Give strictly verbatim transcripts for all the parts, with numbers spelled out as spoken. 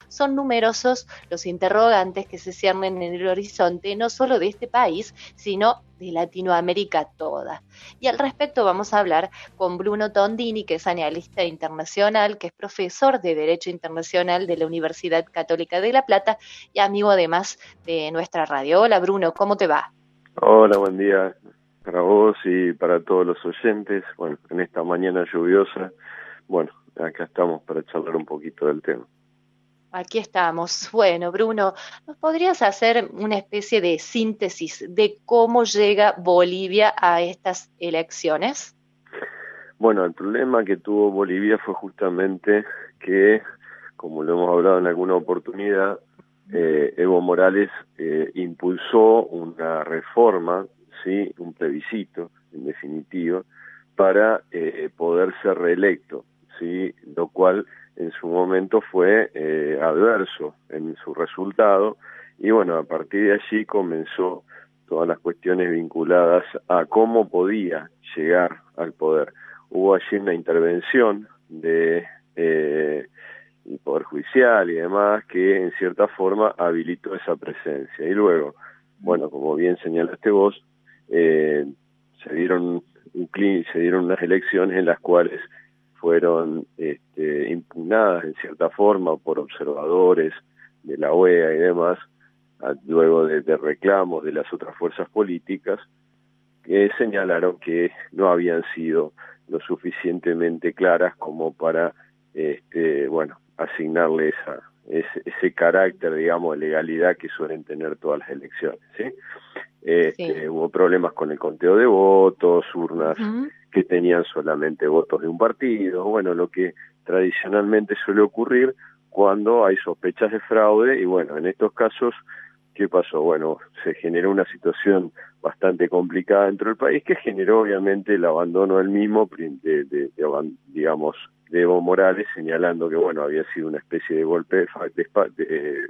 son numerosos los interrogantes que se ciernen en el horizonte, no solo de este país, sino de Latinoamérica toda. Y al respecto vamos a hablar con Bruno Tondini, que es analista internacional, que es profesor de Derecho Internacional de la Universidad Católica de La Plata y amigo además de nuestra radio. Hola Bruno, ¿cómo te va? Hola, buen día para vos y para todos los oyentes. Bueno, en esta mañana lluviosa, bueno, acá estamos para charlar un poquito del tema. Aquí estamos. Bueno, Bruno, ¿nos podrías hacer una especie de síntesis de cómo llega Bolivia a estas elecciones? Bueno, el problema que tuvo Bolivia fue justamente que, como lo hemos hablado en alguna oportunidad, eh, Evo Morales eh, impulsó una reforma, sí, un plebiscito, en definitiva, para eh, poder ser reelecto, sí, lo cual en su momento fue eh, adverso en su resultado, y bueno, a partir de allí comenzó todas las cuestiones vinculadas a cómo podía llegar al poder. Hubo allí una intervención de eh, el Poder Judicial y demás que en cierta forma habilitó esa presencia. Y luego, bueno, como bien señalaste vos, eh, se dieron un se dieron unas elecciones en las cuales fueron este, impugnadas en cierta forma por observadores de la O E A y demás, a, luego de, de reclamos de las otras fuerzas políticas que señalaron que no habían sido lo suficientemente claras como para, este, bueno, asignarle esa, ese, ese carácter, digamos, de legalidad que suelen tener todas las elecciones, ¿sí? Este, sí. Hubo problemas con el conteo de votos, urnas uh-huh. que tenían solamente votos de un partido, bueno, lo que tradicionalmente suele ocurrir cuando hay sospechas de fraude, y bueno, en estos casos, ¿qué pasó? Bueno, se generó una situación bastante complicada dentro del país que generó obviamente el abandono del mismo, de, de, de, digamos, de Evo Morales, señalando que, bueno, había sido una especie de golpe de, de, de,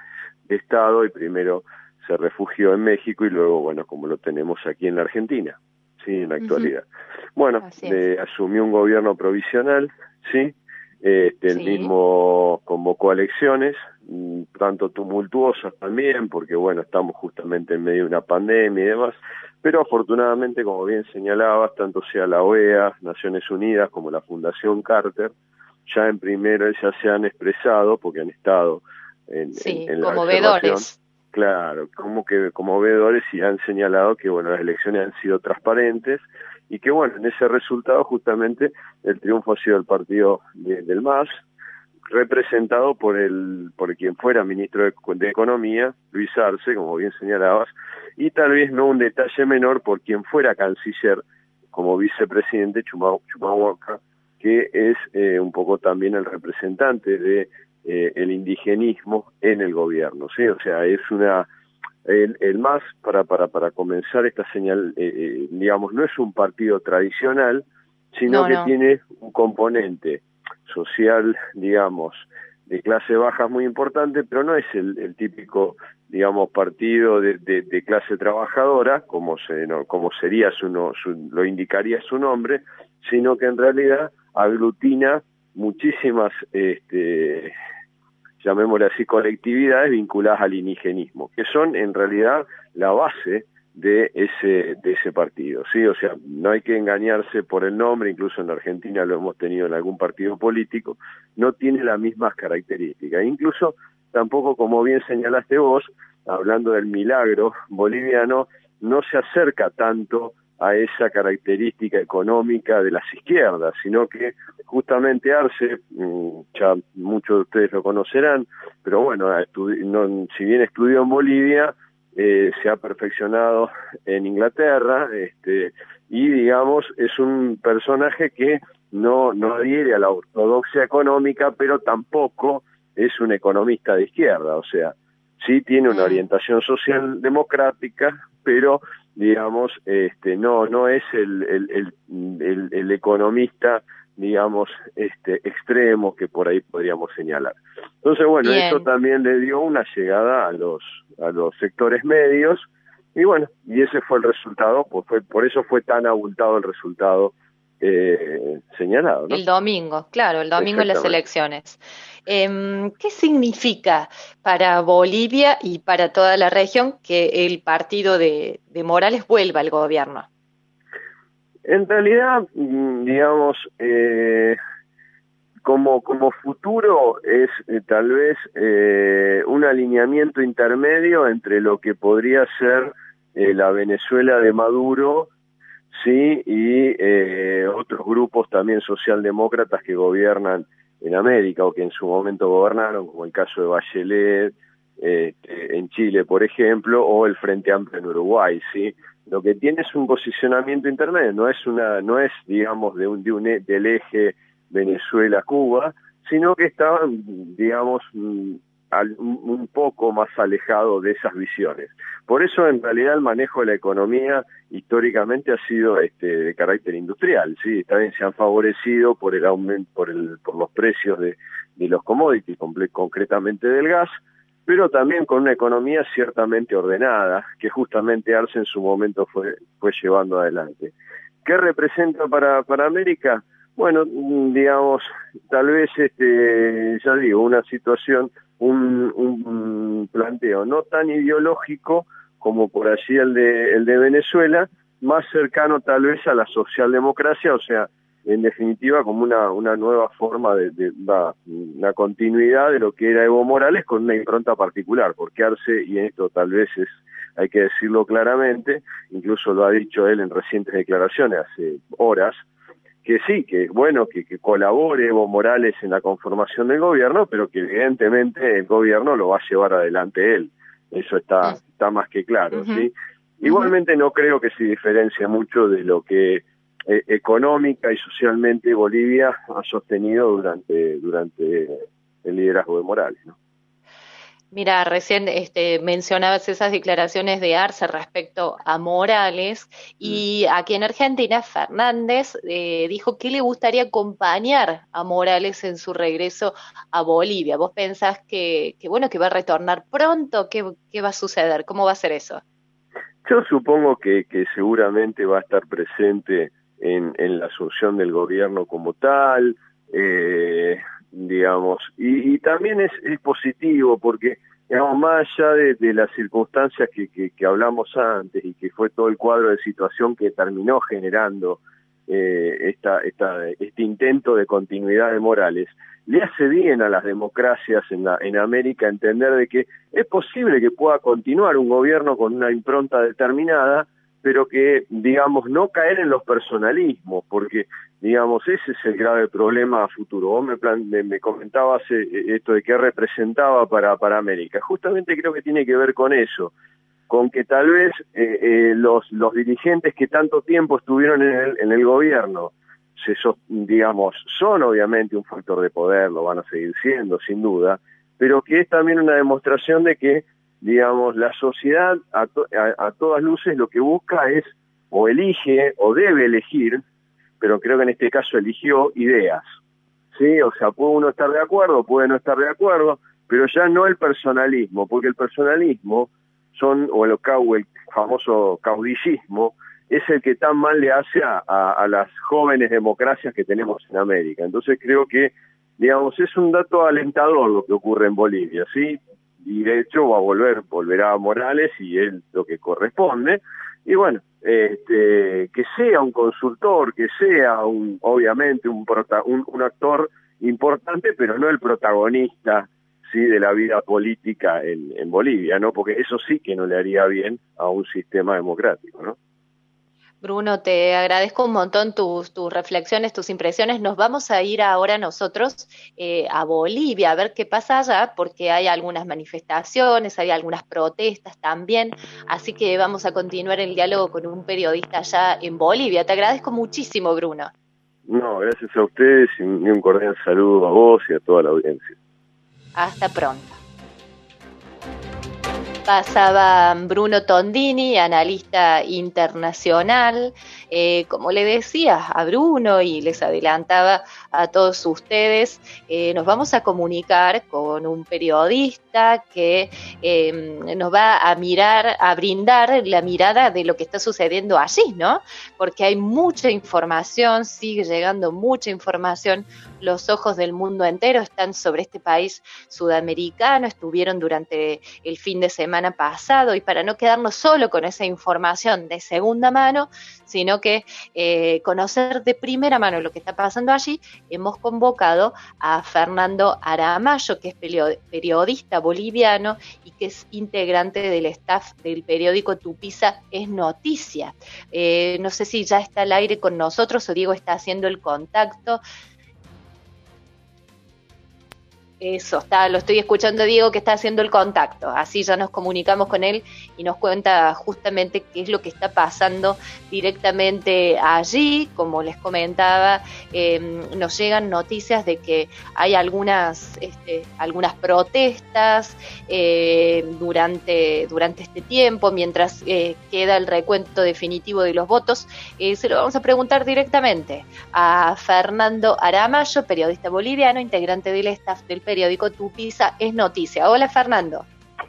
de Estado, y primero se refugió en México y luego, bueno, como lo tenemos aquí en la Argentina, sí, en la actualidad. Uh-huh. Bueno, eh, asumió un gobierno provisional, sí, este, el sí. mismo convocó elecciones, tanto tumultuosas también, porque bueno, estamos justamente en medio de una pandemia y demás, pero afortunadamente, como bien señalabas, tanto sea la O E A, Naciones Unidas, como la Fundación Carter, ya en primero ya se han expresado, porque han estado en, sí, en, en la como observación, vedores. Claro, como que como veedores, y han señalado que bueno, las elecciones han sido transparentes, y que bueno, en ese resultado justamente el triunfo ha sido el partido de, del M A S, representado por el por quien fuera ministro de, de Economía, Luis Arce, como bien señalabas, y tal vez no un detalle menor, por quien fuera canciller como vicepresidente, Chumahuaca, que es eh, un poco también el representante de eh, el indigenismo en el gobierno, ¿sí? O sea, es una el, el M A S, para para para comenzar esta señal, eh, eh, digamos, no es un partido tradicional, sino no, que no. tiene un componente social, digamos, de clase baja muy importante, pero no es el, el típico, digamos, partido de, de, de clase trabajadora, como se no, como sería su, no, su lo indicaría su nombre, sino que en realidad aglutina muchísimas, este, llamémosle así, colectividades vinculadas al indigenismo, que son en realidad la base de ese de ese partido, sí, o sea, no hay que engañarse por el nombre, incluso en Argentina lo hemos tenido en algún partido político, no tiene las mismas características, incluso tampoco, como bien señalaste vos, hablando del milagro boliviano, no se acerca tanto a esa característica económica de las izquierdas, sino que justamente Arce, ya muchos de ustedes lo conocerán, pero bueno, no, si bien estudió en Bolivia, Eh, se ha perfeccionado en Inglaterra, este, y digamos es un personaje que no, no adhiere a la ortodoxia económica, pero tampoco es un economista de izquierda, o sea, sí tiene una orientación social democrática, pero digamos este, no, no es el, el, el, el, el economista, digamos, este extremo que por ahí podríamos señalar. Entonces, bueno, Bien. Eso también le dio una llegada a los a los sectores medios, y bueno, y ese fue el resultado, pues fue por eso fue tan abultado el resultado eh, señalado, ¿no? El domingo, claro, el domingo en las elecciones. Eh, ¿Qué significa para Bolivia y para toda la región que el partido de, de Morales vuelva al gobierno? En realidad, digamos, eh, como, como futuro es eh, tal vez eh, un alineamiento intermedio entre lo que podría ser eh, la Venezuela de Maduro, sí, y eh, otros grupos también socialdemócratas que gobiernan en América o que en su momento gobernaron, como el caso de Bachelet eh, en Chile, por ejemplo, o el Frente Amplio en Uruguay, sí. Lo que tiene es un posicionamiento intermedio, no es una, no es, digamos, de un, de un del eje Venezuela-Cuba, sino que está, digamos, un poco más alejado de esas visiones. Por eso, en realidad, el manejo de la economía históricamente ha sido este, de carácter industrial, sí, está bien, se han favorecido por el aumento, por el, por los precios de, de los commodities, concretamente del gas, pero también con una economía ciertamente ordenada, que justamente Arce en su momento fue, fue llevando adelante. ¿Qué representa para, para América? Bueno, digamos, tal vez, este, ya digo, una situación, un, un planteo no tan ideológico como por allí el de, el de Venezuela, más cercano tal vez a la socialdemocracia, o sea, en definitiva como una, una nueva forma de, de, de una continuidad de lo que era Evo Morales con una impronta particular, porque Arce, y esto tal vez es, hay que decirlo claramente, incluso lo ha dicho él en recientes declaraciones hace horas, que sí, que bueno, que, que colabore Evo Morales en la conformación del gobierno, pero que evidentemente el gobierno lo va a llevar adelante él. Eso está, está más que claro, uh-huh. ¿sí? Uh-huh. Igualmente no creo que se diferencie mucho de lo que eh, económica y socialmente Bolivia ha sostenido durante, durante el liderazgo de Morales, ¿no? Mira, recién este, mencionabas esas declaraciones de Arce respecto a Morales y aquí en Argentina Fernández eh, dijo que le gustaría acompañar a Morales en su regreso a Bolivia. ¿Vos pensás que, que bueno, que va a retornar pronto? ¿Qué, qué va a suceder? ¿Cómo va a ser eso? Yo supongo que, que seguramente va a estar presente en, en la asunción del gobierno como tal, eh, digamos, y, y también es, es positivo porque, digamos, más allá de, de las circunstancias que, que, que hablamos antes y que fue todo el cuadro de situación que terminó generando eh, esta, esta, este intento de continuidad de Morales, le hace bien a las democracias en, la, en América entender de que es posible que pueda continuar un gobierno con una impronta determinada, pero que, digamos, no caer en los personalismos, porque, digamos, ese es el grave problema a futuro. Vos me, plan, me, me comentabas eh, esto de qué representaba para, para América. Justamente creo que tiene que ver con eso, con que tal vez eh, eh, los, los dirigentes que tanto tiempo estuvieron en el, en el gobierno, se, digamos, son obviamente un factor de poder, lo van a seguir siendo, sin duda, pero que es también una demostración de que, digamos, la sociedad a, to a, a todas luces lo que busca es, o elige, o debe elegir, pero creo que en este caso eligió ideas, ¿sí? O sea, puede uno estar de acuerdo, puede no estar de acuerdo, pero ya no el personalismo, porque el personalismo son, o el, o el famoso caudillismo, es el que tan mal le hace a, a, a las jóvenes democracias que tenemos en América. Entonces creo que, digamos, es un dato alentador lo que ocurre en Bolivia, ¿sí? Y de hecho va a volver, volverá a Morales y es lo que corresponde. Y bueno, este, que sea un consultor, que sea un, obviamente un, prota, un, un actor importante, pero no el protagonista, sí, de la vida política en, en Bolivia, ¿no? Porque eso sí que no le haría bien a un sistema democrático, ¿no? Bruno, te agradezco un montón tus, tus reflexiones, tus impresiones. Nos vamos a ir ahora nosotros eh, a Bolivia a ver qué pasa allá, porque hay algunas manifestaciones, hay algunas protestas también, así que vamos a continuar el diálogo con un periodista allá en Bolivia. Te agradezco muchísimo, Bruno. No, gracias a ustedes y un cordial saludo a vos y a toda la audiencia. Hasta pronto. Pasaba Bruno Tondini, analista internacional. Eh, como le decía a Bruno y les adelantaba a todos ustedes, eh, nos vamos a comunicar con un periodista que eh, nos va a mirar, a brindar la mirada de lo que está sucediendo allí, ¿no? Porque hay mucha información, sigue llegando mucha información, los ojos del mundo entero están sobre este país sudamericano, estuvieron durante el fin de semana pasado, y para no quedarnos solo con esa información de segunda mano, sino que eh, conocer de primera mano lo que está pasando allí, hemos convocado a Fernando Aramayo, que es periodista boliviano y que es integrante del staff del periódico Tupiza es Noticia. Eh, no sé si ya está al aire con nosotros o Diego está haciendo el contacto. Eso, está, lo estoy escuchando, Diego, que está haciendo el contacto. Así ya nos comunicamos con él y nos cuenta justamente qué es lo que está pasando directamente allí. Como les comentaba, eh, nos llegan noticias de que hay algunas, este, algunas protestas eh, durante, durante este tiempo, mientras eh, queda el recuento definitivo de los votos. Eh, se lo vamos a preguntar directamente a Fernando Aramayo, periodista boliviano, integrante del staff del periódico periódico Tupiza es Noticia. Hola, Fernando.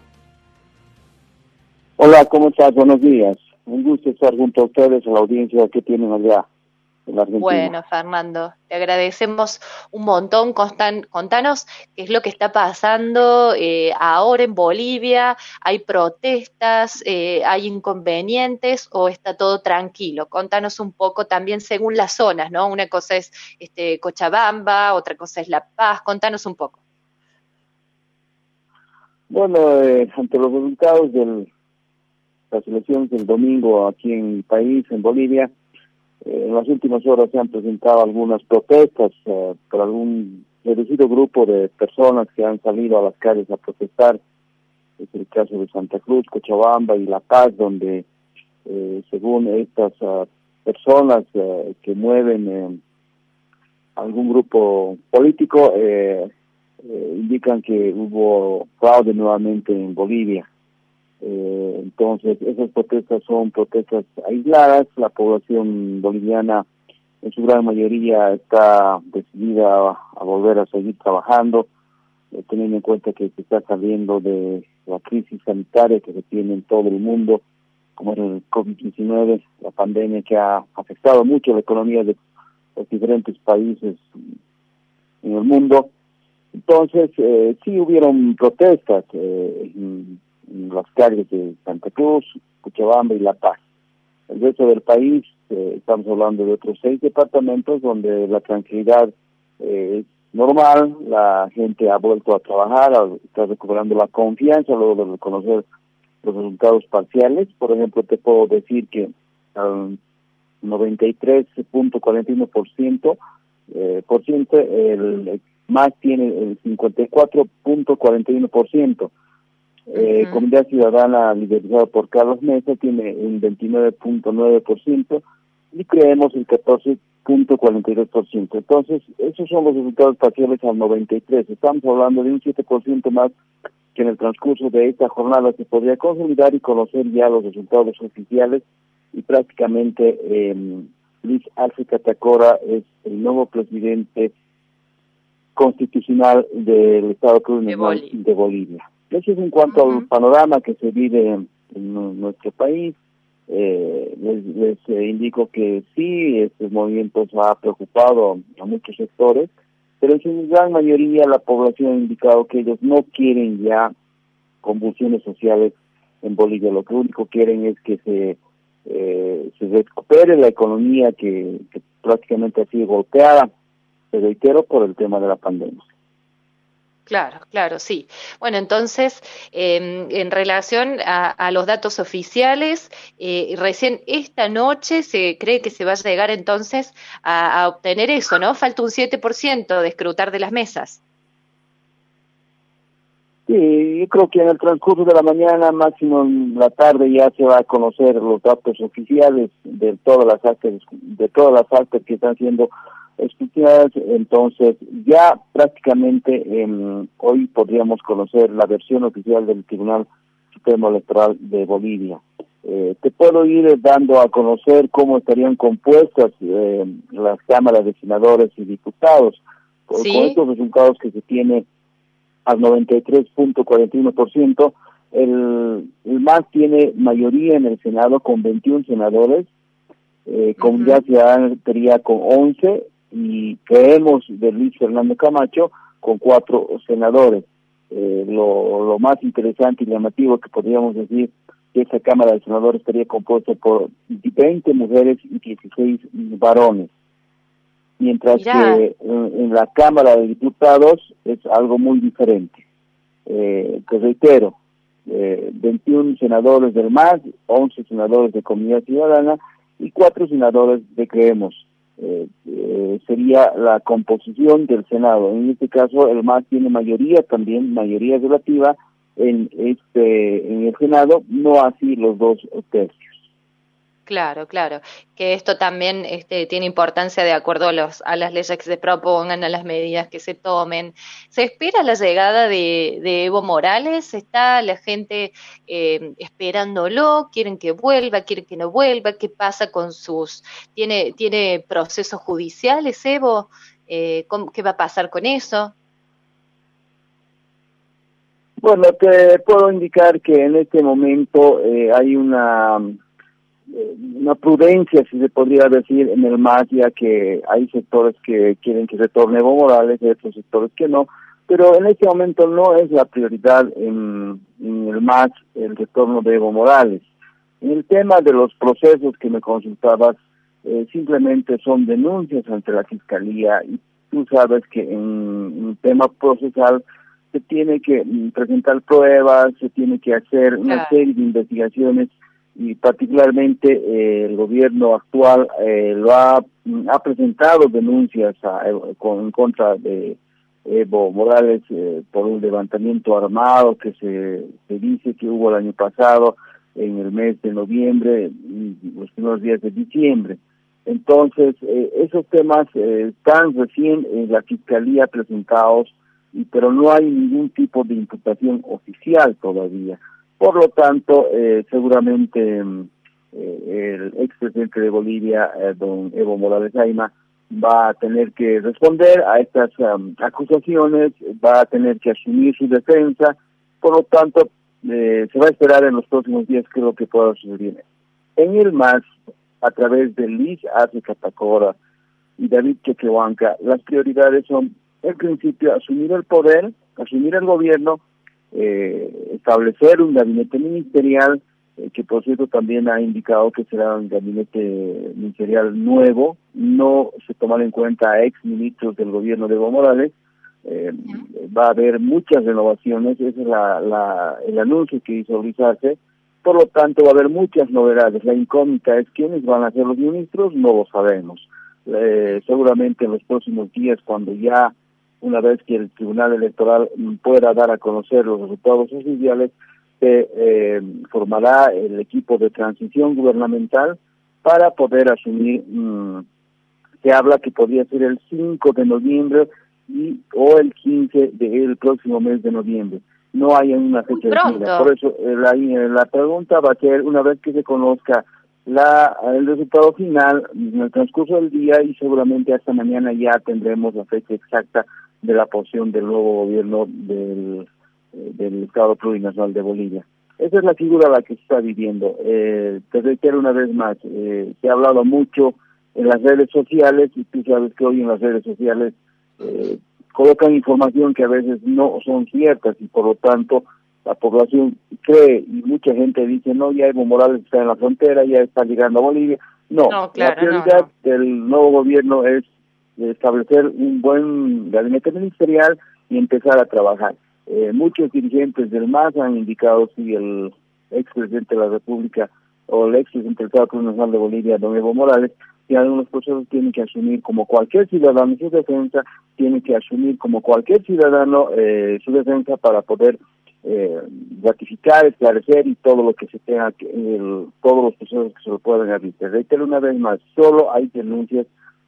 Hola, ¿cómo estás? Buenos días. Un gusto estar junto a ustedes, a la audiencia que tienen allá en Argentina. Bueno, Fernando, te agradecemos un montón. Constan, contanos qué es lo que está pasando eh, ahora en Bolivia. ¿Hay protestas? Eh, ¿Hay inconvenientes? ¿O está todo tranquilo? Contanos un poco también según las zonas, ¿no? Una cosa es este, Cochabamba, otra cosa es La Paz. Contanos un poco. Bueno, eh, ante los resultados de las elecciones del domingo aquí en el país, en Bolivia, eh, en las últimas horas se han presentado algunas protestas eh, por algún reducido grupo de personas que han salido a las calles a protestar. Es el caso de Santa Cruz, Cochabamba y La Paz, donde eh, según estas uh, personas uh, que mueven eh, algún grupo político, eh, Eh, indican que hubo fraude nuevamente en Bolivia. Eh, entonces, esas protestas son protestas aisladas. La población boliviana, en su gran mayoría, está decidida a, a volver a seguir trabajando, eh, teniendo en cuenta que se está saliendo de la crisis sanitaria que se tiene en todo el mundo, como el COVID diecinueve, la pandemia que ha afectado mucho la economía de los diferentes países en el mundo. Entonces, eh, sí hubieron protestas eh, en, en las calles de Santa Cruz, Cochabamba y La Paz. El resto del país, eh, estamos hablando de otros seis departamentos donde la tranquilidad eh, es normal, la gente ha vuelto a trabajar, está recuperando la confianza luego de reconocer los resultados parciales. Por ejemplo, te puedo decir que al noventa y tres punto cuarenta y uno por ciento, eh, por ciento el más tiene el cincuenta y cuatro punto cuarenta y uno por ciento. Eh, uh-huh. Comunidad Ciudadana liderizada por Carlos Mesa tiene un veintinueve punto nueve por ciento y creemos el catorce punto cuarenta y dos por ciento. Entonces, esos son los resultados parciales al noventa y tres. Estamos hablando de un siete por ciento más que en el transcurso de esta jornada se podría consolidar y conocer ya los resultados oficiales, y prácticamente eh, Luis Arce Catacora es el nuevo presidente constitucional del Estado de, Bolivia. de Bolivia. Eso es en cuanto uh-huh. al panorama que se vive en, en nuestro país. Eh, les, les eh, indico que sí, este movimiento ha preocupado a muchos sectores, pero en su gran mayoría la población ha indicado que ellos no quieren ya convulsiones sociales en Bolivia. Lo que único quieren es que se eh, se recupere la economía que, que prácticamente ha sido golpeada, te reitero, por el tema de la pandemia. Claro, claro, sí. Bueno, entonces, eh, en relación a, a los datos oficiales, eh, recién esta noche se cree que se va a llegar entonces a, a obtener eso, ¿no? Falta un siete por ciento de escrutar de las mesas. Sí, yo creo que en el transcurso de la mañana, máximo en la tarde, ya se va a conocer los datos oficiales de todas las actas, de todas las actas que están siendo escuchadas. Entonces, ya prácticamente eh, hoy podríamos conocer la versión oficial del Tribunal Supremo Electoral de Bolivia. Eh, te puedo ir dando a conocer cómo estarían compuestas eh, las cámaras de senadores y diputados. Con, ¿Sí? con estos resultados que se tiene al noventa y tres punto cuarenta y uno por ciento, el, el M A S tiene mayoría en el Senado con veintiún senadores, eh, Comunidad uh-huh. Ciudadana estaría con once y creemos de Luis Fernando Camacho con cuatro senadores. Eh, lo, lo más interesante y llamativo que podríamos decir que esa Cámara de Senadores estaría compuesta por veinte mujeres y dieciséis varones. Mientras Mirá. que en, en la Cámara de Diputados es algo muy diferente. Eh, te reitero, eh, veintiún senadores del M A S, once senadores de Comunidad Ciudadana y cuatro senadores de Creemos. Eh, eh, sería la composición del Senado. En este caso el M A S tiene mayoría también, mayoría relativa en este en el Senado, no así los dos tercios. Claro, claro, que esto también este, tiene importancia de acuerdo a, los, a las leyes que se propongan, a las medidas que se tomen. ¿Se espera la llegada de, de Evo Morales? ¿Está la gente eh, esperándolo? ¿Quieren que vuelva? ¿Quieren que no vuelva? ¿Qué pasa con sus... ¿Tiene, tiene procesos judiciales, Evo? Eh, ¿Qué va a pasar con eso? Bueno, te puedo indicar que en este momento eh, hay una... una prudencia, si se podría decir, en el M A S, ya que hay sectores que quieren que retorne Evo Morales y otros sectores que no, pero en este momento no es la prioridad en, en el M A S el retorno de Evo Morales. En el tema de los procesos que me consultabas, eh, simplemente son denuncias ante la Fiscalía y tú sabes que en un tema procesal se tiene que presentar pruebas, se tiene que hacer una claro. serie de investigaciones y particularmente eh, el gobierno actual eh, lo ha, ha presentado denuncias a, con, en contra de Evo Morales eh, por un levantamiento armado que se, se dice que hubo el año pasado en el mes de noviembre y los primeros días de diciembre. Entonces eh, esos temas eh, están recién en la Fiscalía presentados, y, pero no hay ningún tipo de imputación oficial todavía. Por lo tanto, eh, seguramente eh, el expresidente de Bolivia, eh, don Evo Morales Ayma, va a tener que responder a estas um, acusaciones, va a tener que asumir su defensa. Por lo tanto, eh, se va a esperar en los próximos días qué es lo que pueda suceder. En el M A S, a través de Liz Arce Catacora y David Choquehuanca, las prioridades son, en principio, asumir el poder, asumir el gobierno, Eh, establecer un gabinete ministerial, eh, que por cierto también ha indicado que será un gabinete ministerial nuevo, no se tomará en cuenta a ex ministros del gobierno de Evo Morales, eh, va a haber muchas renovaciones, ese es la, la, el anuncio que hizo Luis Arce, por lo tanto va a haber muchas novedades. La incógnita es quiénes van a ser los ministros, no lo sabemos. Eh, seguramente en los próximos días, cuando ya una vez que el Tribunal Electoral pueda dar a conocer los resultados oficiales, se eh, formará el equipo de transición gubernamental para poder asumir, mmm, se habla que podría ser el cinco de noviembre y o el quince del próximo mes de noviembre. No hay una fecha definida. Por eso eh, la, la pregunta va a ser, una vez que se conozca La, el resultado final en el transcurso del día, y seguramente hasta mañana ya tendremos la fecha exacta de la posición del nuevo gobierno del, eh, del Estado Plurinacional de Bolivia. Esa es la figura a la que se está viviendo. Eh, te reitero una vez más, eh, se ha hablado mucho en las redes sociales, y tú sabes que hoy en las redes sociales eh, colocan información que a veces no son ciertas, y por lo tanto la población cree, y mucha gente dice, no, ya Evo Morales está en la frontera, ya está llegando a Bolivia. No, no claro, la prioridad no, no. del nuevo gobierno es establecer un buen gabinete ministerial y empezar a trabajar. Eh, muchos dirigentes del M A S han indicado si el expresidente de la República o el expresidente del Estado Plurinacional de Bolivia, don Evo Morales, que algunos procesos tienen que asumir como cualquier ciudadano su defensa, tienen que asumir como cualquier ciudadano eh, su defensa para poder Eh, ratificar, esclarecer y todo lo que se tenga, que, el, todos los procesos que se lo puedan abrir. Reitero una vez más, solo hay denuncias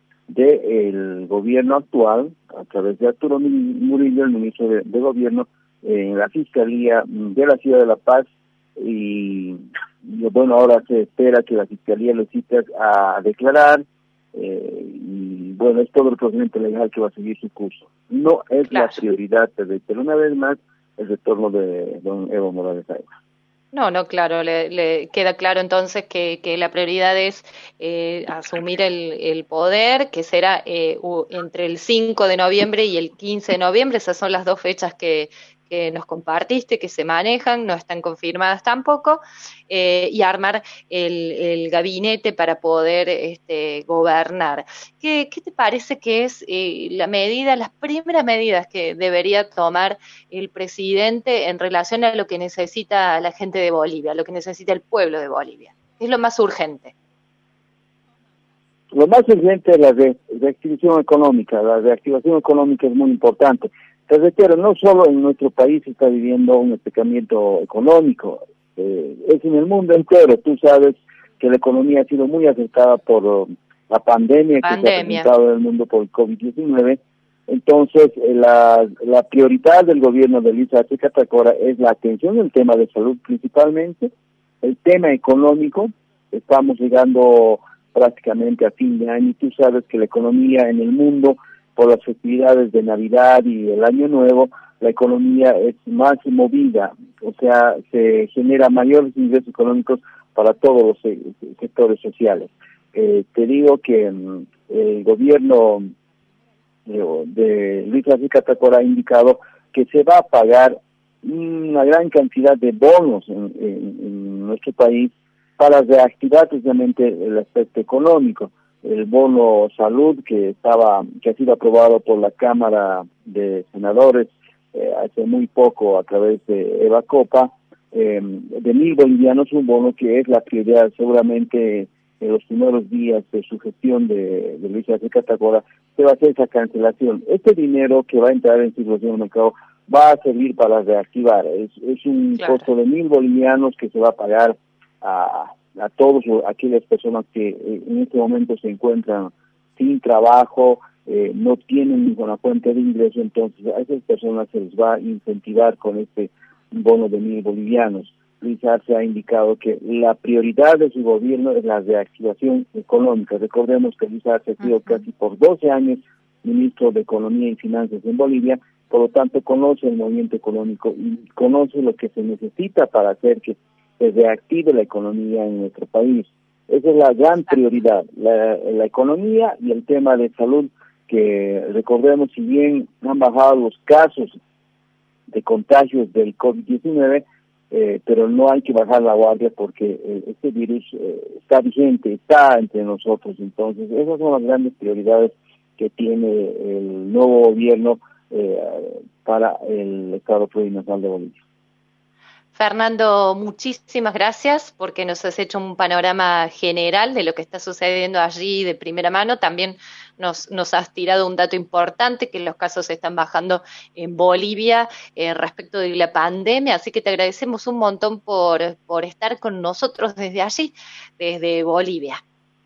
del gobierno actual, a través de Arturo Murillo, el ministro de, de Gobierno, en la Fiscalía de la Ciudad de La Paz, y y bueno, ahora se espera que la Fiscalía lo cite a declarar, eh, y bueno, es todo el procedimiento legal que va a seguir su curso. No es claro. La prioridad, pero una vez más, el retorno de don Evo Morales Aybar. No, no, claro, le, le queda claro entonces que, que la prioridad es eh, asumir el, el poder, que será eh, u, entre el cinco de noviembre y el quince de noviembre, esas son las dos fechas que, que nos compartiste, que se manejan, no están confirmadas tampoco, eh, y armar el, el gabinete para poder este, gobernar. ¿Qué, qué te parece que es eh, la medida, las primeras medidas que debería tomar el presidente en relación a lo que necesita la gente de Bolivia, lo que necesita el pueblo de Bolivia? ¿Qué es lo más urgente? Lo más urgente es la re reactivación económica. La reactivación económica es muy importante. Te reitero, no solo en nuestro país se está viviendo un estancamiento económico, eh, es en el mundo entero. Tú sabes que la economía ha sido muy afectada por uh, la pandemia, pandemia que se ha presentado en el mundo por el COVID diecinueve. Entonces, eh, la, la prioridad del gobierno de Luis Arce Catacora es la atención al tema de salud principalmente, el tema económico. Estamos llegando prácticamente a fin de año y tú sabes que la economía en el mundo, por las festividades de Navidad y el Año Nuevo, la economía es más movida, o sea, se genera mayores ingresos económicos para todos los se sectores sociales. Eh, te digo que um, el gobierno de, de Luis Arce Catacora ha indicado que se va a pagar una gran cantidad de bonos en, en, en nuestro país para reactivar precisamente el aspecto económico. El bono salud que estaba que ha sido aprobado por la Cámara de Senadores eh, hace muy poco a través de Eva Copa, eh, de mil bolivianos, un bono que es la prioridad seguramente en los primeros días de su gestión de, de Luis Arce Catacora, se va a hacer esa cancelación. Este dinero que va a entrar en circulación en el mercado va a servir para reactivar. Es, es un claro. costo de mil bolivianos que se va a pagar a a todas aquellas personas que eh, en este momento se encuentran sin trabajo, eh, no tienen ninguna fuente de ingreso, entonces a esas personas se les va a incentivar con este bono de mil bolivianos. Luis Arce ha indicado que la prioridad de su gobierno es la reactivación económica. Recordemos que Luis Arce ha sido uh-huh. casi por doce años ministro de Economía y Finanzas en Bolivia, por lo tanto conoce el movimiento económico y conoce lo que se necesita para hacer que se reactive la economía en nuestro país. Esa es la gran prioridad, la, la economía y el tema de salud, que recordemos, si bien han bajado los casos de contagios del COVID diecinueve, eh, pero no hay que bajar la guardia porque eh, este virus eh, está vigente, está entre nosotros. Entonces, esas son las grandes prioridades que tiene el nuevo gobierno eh, para el Estado Plurinacional de Bolivia. Fernando, muchísimas gracias porque nos has hecho un panorama general de lo que está sucediendo allí de primera mano. También nos, nos has tirado un dato importante, que los casos están bajando en Bolivia eh, respecto de la pandemia, así que te agradecemos un montón por, por estar con nosotros desde allí, desde Bolivia.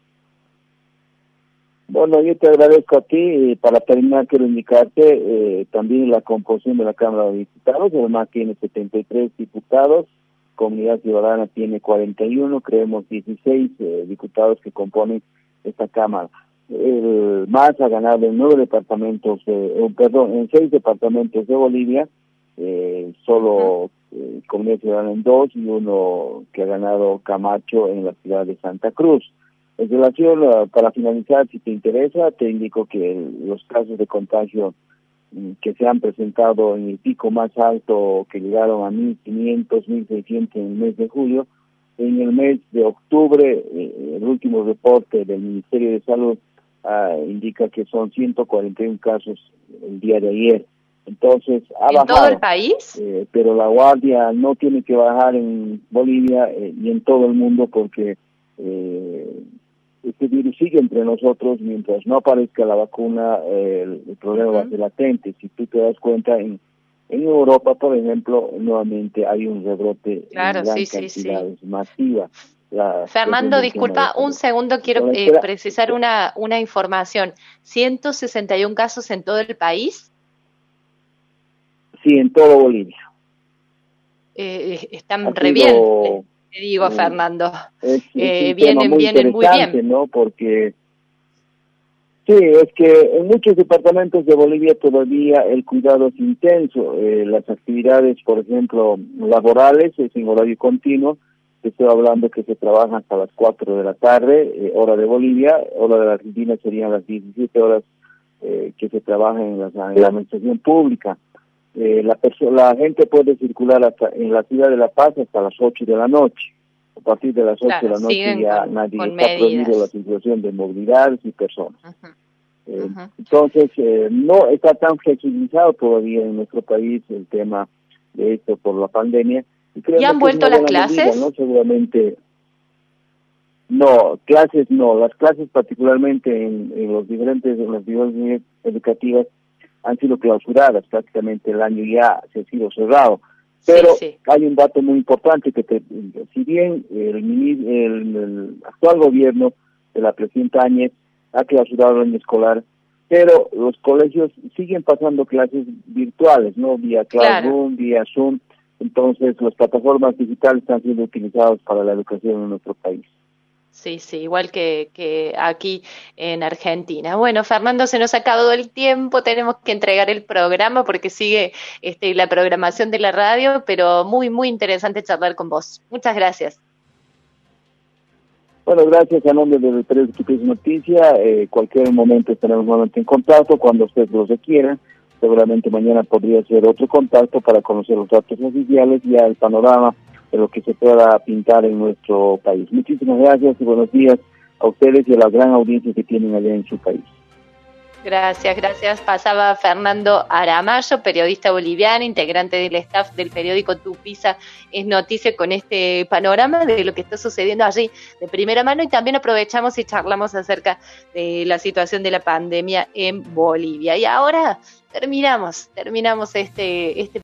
Bueno, yo te agradezco a ti y para terminar quiero indicarte eh, también la composición de la Cámara de Diputados. Además tiene setenta y tres diputados, Comunidad Ciudadana tiene cuarenta y uno, creemos dieciséis eh, diputados que componen esta Cámara. El M A S ha ganado en nueve departamentos, eh, perdón, en seis departamentos de Bolivia, eh, solo eh, Comunidad Ciudadana en dos y uno que ha ganado Camacho en la ciudad de Santa Cruz. En relación, uh, para finalizar, si te interesa, te indico que el, los casos de contagio um, que se han presentado en el pico más alto, que llegaron a mil quinientos, mil seiscientos en el mes de julio, en el mes de octubre, eh, el último reporte del Ministerio de Salud uh, indica que son ciento cuarenta y uno casos el día de ayer. Entonces, ha ¿En bajado, todo el país? Eh, pero la guardia no tiene que bajar en Bolivia eh, y en todo el mundo porque eh, este virus sigue entre nosotros. Mientras no aparezca la vacuna, eh, el, el problema uh-huh. va a ser latente. Si tú te das cuenta, en, en Europa, por ejemplo, nuevamente hay un rebrote claro, en gran sí, cantidad sí, sí. masiva. La Fernando, disculpa, un segundo, quiero eh, precisar una, una información. ¿ciento sesenta y uno casos en todo el país? Sí, en todo Bolivia. Eh, están ha re sido... bien. te digo, eh, Fernando. Es, eh, es vienen, muy vienen muy bien. ¿no? Porque sí, es que en muchos departamentos de Bolivia todavía el cuidado es intenso. Eh, las actividades, por ejemplo, laborales, es en horario continuo. Estoy hablando que se trabaja hasta las cuatro de la tarde, eh, hora de Bolivia, hora de la Argentina serían las diecisiete horas eh, que se trabaja en la, en la administración pública. Eh, la, la gente puede circular hasta en la ciudad de La Paz hasta las ocho de la noche. A partir de las ocho claro, de la noche ya con, nadie con está prohibido la circulación de movilidades y personas. Uh-huh. Eh, uh-huh. Entonces, eh, no está tan flexibilizado todavía en nuestro país el tema de esto por la pandemia. ¿Y han vuelto las clases? Medida, ¿no? Seguramente. No, clases no. Las clases particularmente en, en los diferentes, en las diversas educativas han sido clausuradas. Prácticamente el año ya se ha sido cerrado. Pero sí, sí. Hay un dato muy importante que te, si bien el, el, el actual gobierno de la presidenta Áñez ha clausurado el año escolar, pero los colegios siguen pasando clases virtuales, ¿no? Vía Classroom, claro. vía Zoom. Entonces, las plataformas digitales están siendo utilizadas para la educación en nuestro país. Sí, sí, igual que, que aquí en Argentina. Bueno, Fernando, se nos ha acabado el tiempo, tenemos que entregar el programa porque sigue este, la programación de la radio, pero muy, muy interesante charlar con vos. Muchas gracias. Bueno, gracias a nombre del periódico Tupiza Noticia. Eh, cualquier momento estaremos nuevamente en contacto cuando ustedes lo requieran. Seguramente mañana podría ser otro contacto para conocer los datos oficiales y el panorama de lo que se pueda pintar en nuestro país. Muchísimas gracias y buenos días a ustedes y a la gran audiencia que tienen allá en su país. Gracias, gracias. Pasaba Fernando Aramayo, periodista boliviano, integrante del staff del periódico Tupiza es Noticia, con este panorama de lo que está sucediendo allí de primera mano, y también aprovechamos y charlamos acerca de la situación de la pandemia en Bolivia. Y ahora terminamos, terminamos este, este